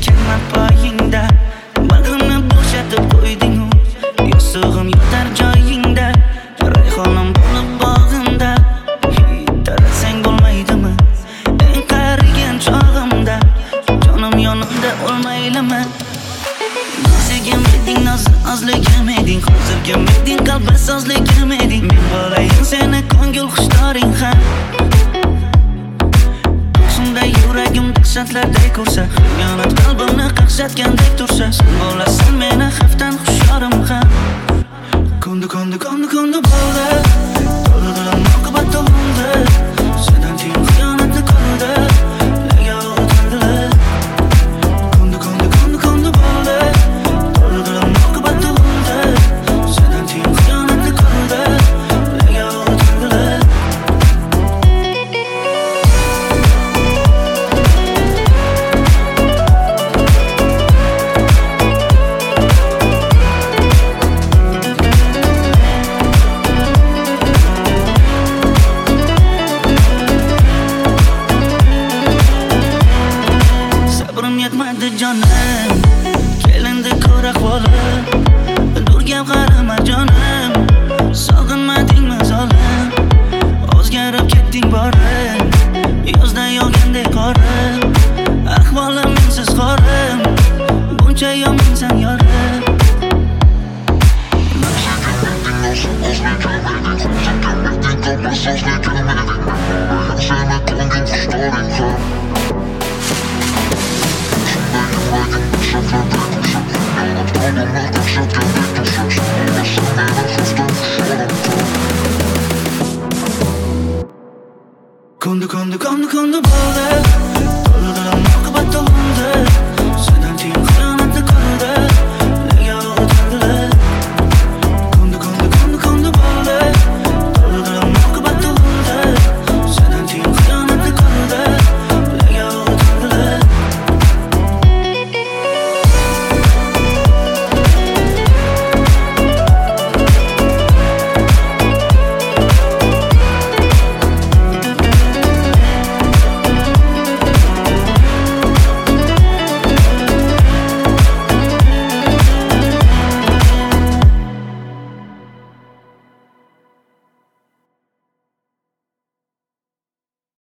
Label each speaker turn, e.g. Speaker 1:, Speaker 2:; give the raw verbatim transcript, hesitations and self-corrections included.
Speaker 1: ekanman poyingda. Bag'rimni bo'shatib qo'yding-u, yostig'im yotar joyingda. Rayhonim bo'lib bog'imda, tarasang bo'lmaydimi? Eng qarigan chog'imda, jonim yonimda o'lmaylimi? Nozigim eding, noz-nozligim eding, hozirgim eding, qalbi sozligim eding. Men bo'layin seni ko'ngil xushtoring ham. Ko'ksimda yuragim dahshatlarday ko'rsa, xiyonat qalbimni qaqshatgandek tursa, sen bo'lasan meni xaftan hushorim ham. Ko'ndi, ko'ndi, ko'ndi, ko'ndi bo'ldi, to'ldirim oqibat to'ldi. Sendan keyin xiyonatni ko'rdi, nega o'tadilar? Ko'ndi, ko'ndi, ko'ndi, ko'ndi bo'ldi, to'ldirim oqibat to'ldi. Sendan keyin xiyonatni ko'rdi, nega o'tadilar? Sabrim yetmadi jonim, kelindi ko'r ahvolim. Durgab qarama jonim, sog'inmadingmi zolim? O'zgarib ketding borim, yozda yog'gandek qorim. Ahvolim mensiz qorim, buncha yomonsan yorim. Ko'ndi, ko'ndi, ko'ndi, ko'ndi bo'ldi,